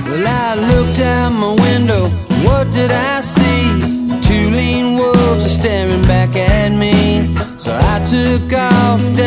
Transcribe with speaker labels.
Speaker 1: Well, I looked out my window, what did I see? Two lean wolves are staring back at me. So I took off down